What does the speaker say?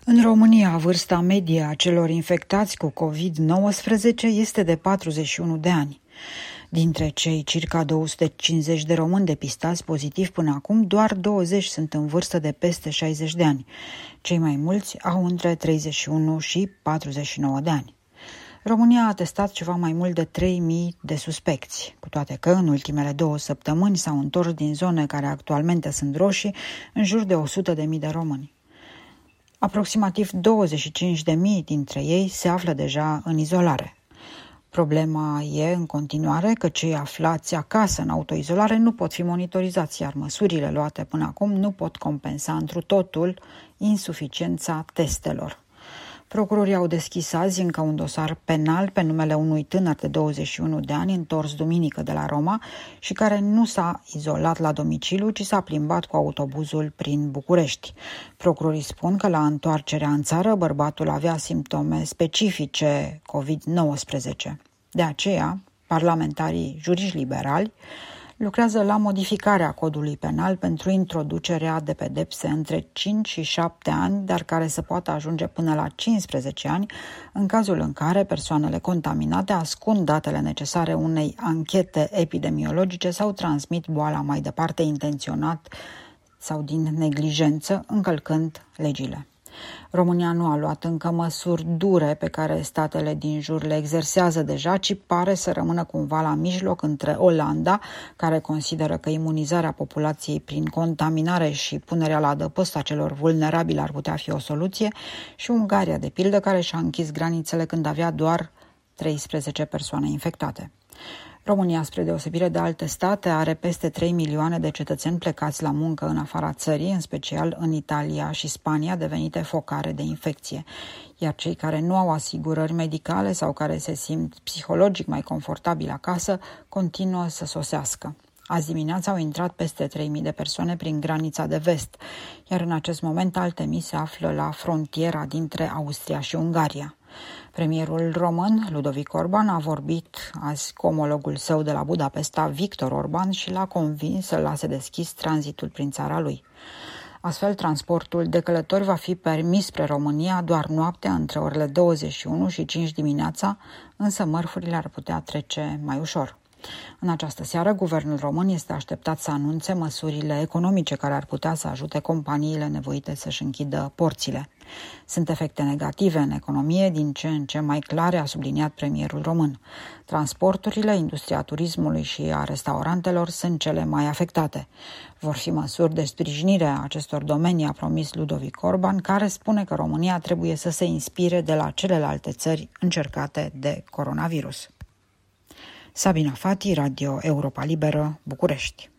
În România, vârsta medie a celor infectați cu COVID-19 este de 41 de ani. Dintre cei circa 250 de români depistați pozitiv până acum, doar 20 sunt în vârstă de peste 60 de ani. Cei mai mulți au între 31 și 49 de ani. România a testat ceva mai mult de 3.000 de suspecți, cu toate că în ultimele 2 săptămâni s-au întors din zone care actualmente sunt roșii în jur de 100.000 de români. Aproximativ 25.000 dintre ei se află deja în izolare. Problema e în continuare că cei aflați acasă în autoizolare nu pot fi monitorizați, iar măsurile luate până acum nu pot compensa întru totul insuficiența testelor. Procurorii au deschis azi încă un dosar penal pe numele unui tânăr de 21 de ani întors duminică de la Roma și care nu s-a izolat la domiciliu, ci s-a plimbat cu autobuzul prin București. Procurorii spun că la întoarcerea în țară bărbatul avea simptome specifice COVID-19. De aceea, parlamentarii juriști liberali lucrează la modificarea codului penal pentru introducerea de pedepse între 5 și 7 ani, dar care să poată ajunge până la 15 ani, în cazul în care persoanele contaminate ascund datele necesare unei anchete epidemiologice sau transmit boala mai departe intenționat sau din neglijență, încălcând legile. România nu a luat încă măsuri dure pe care statele din jur le exersează deja, ci pare să rămână cumva la mijloc între Olanda, care consideră că imunizarea populației prin contaminare și punerea la adăpost a celor vulnerabili ar putea fi o soluție, și Ungaria, de pildă, care și-a închis granițele când avea doar 13 persoane infectate. România, spre deosebire de alte state, are peste 3 milioane de cetățeni plecați la muncă în afara țării, în special în Italia și Spania, devenite focare de infecție. Iar cei care nu au asigurări medicale sau care se simt psihologic mai confortabili acasă, continuă să sosească. Azi dimineața au intrat peste 3.000 de persoane prin granița de vest, iar în acest moment alte mii se află la frontiera dintre Austria și Ungaria. Premierul român, Ludovic Orban, a vorbit azi cu omologul său de la Budapesta, Victor Orban, și l-a convins să lase deschis tranzitul prin țara lui. Astfel, transportul de călători va fi permis spre România doar noaptea între orele 21 și 5 dimineața, însă mărfurile ar putea trece mai ușor. În această seară, guvernul român este așteptat să anunțe măsurile economice care ar putea să ajute companiile nevoite să-și închidă porțile. Sunt efecte negative în economie, din ce în ce mai clare, a subliniat premierul român. Transporturile, industria turismului și a restaurantelor sunt cele mai afectate. Vor fi măsuri de sprijinire a acestor domenii, a promis Ludovic Orban, care spune că România trebuie să se inspire de la celelalte țări încercate de coronavirus. Sabina Fati, Radio Europa Liberă, București.